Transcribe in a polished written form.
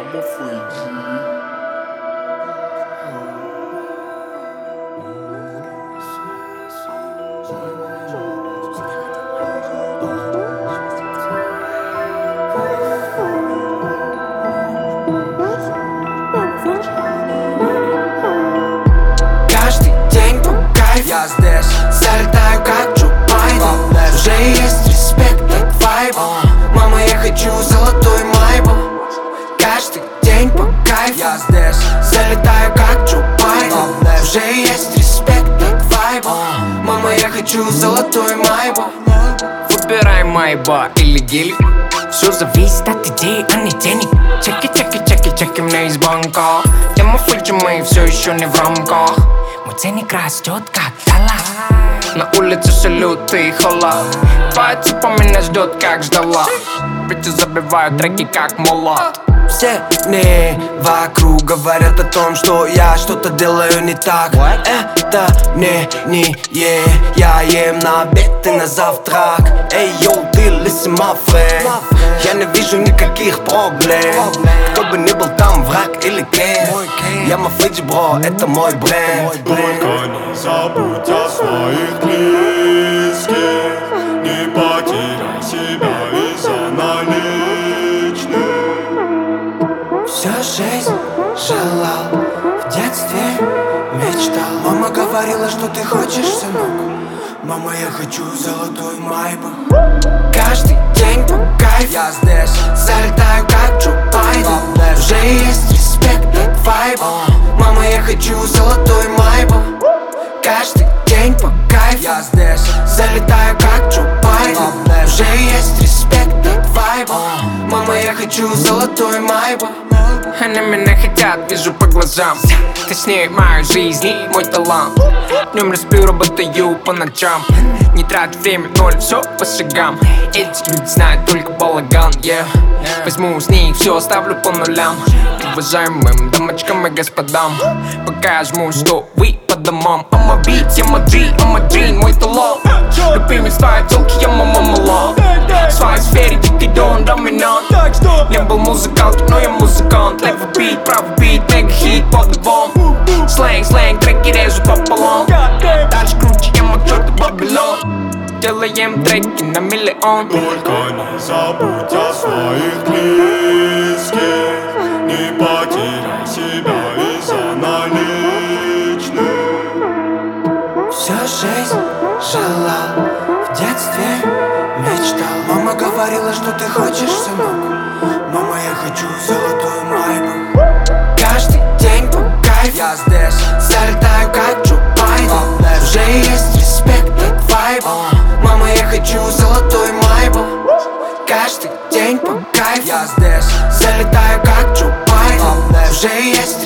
I'm a freak. Каждый день по кайфу я здесь, залетаю как Джо Байден. Уже есть респект от вайба. Мама, я хочу золотой майбл. Каждый день по кайфу я здесь, залетаю как Джо Байден. Уже есть респект от вайба. Мама, я хочу золотой майбл. Выбирай майба или гелик. Все зависит от идеи, а не денег. Чеки мне из банка. Тема фульчи мои все еще не в рамках. Мой ценник растет как доллар. На улице салют и холод. Твоя цепа меня ждет как ждала. Ведь забивают треки как молот. Все не вокруг говорят о том, что я что-то делаю не так. Это не я ем на обед и на завтрак. Эй, йоу, ты listen, my friend. Я не вижу никаких проблем. Кто бы ни был там, враг или кен. Я Мафиджи, бро, это мой бренд. Только не забудь о своих близких. Не потеряй себя из-за наличных. Всю жизнь желал, в детстве мечтал. Мама говорила, что ты хочешь, сынок. Мама, я хочу золотой майбл. Каждый день по кайфу я здесь, залетаю как Джо Байден. Уже есть респект от вайба. Мама, я хочу золотой майбл. Каждый день по кайфу я здесь, залетаю как Джо Байден. Уже есть респект от вайба. Мама, я хочу золотой майбл. Они меня хотят, вижу по глазам. Точнее, мою жизнь и мой талант. Днем распил, работаю по ночам. Не трать время, ноль, все по шагам. Эти люди знают только балаган, yeah. Возьму с них все, оставлю по нулям. Уважаемым дамочкам и господам, пока я жму, что вы по домам. I'ma beat, I'm a dream, мой талант. Любимый своей телки, я мама мала. В своей сфере дикий дон, доминант. Не был музыкантом, но я музыкант. Левый бит, правый бит, мега хит под дубом. Сленг, треки режу пополам. Дальше круче, я мог чёртый Бабилон. Делаем треки на миллион. Только не забудь о своих близких. Не потеряй себя из-за наличных. Всю жизнь желал, в детстве мечтал. Мама говорила, что ты хочешь, сынок. Мама, я хочу золотой майбл. Каждый день по кайфу я здесь, залетаю как Джо Байден. Уже есть респект от вайба. Мама, я хочу золотой майбл. Каждый день по кайфу я здесь, залетаю как Джо Байден. Уже есть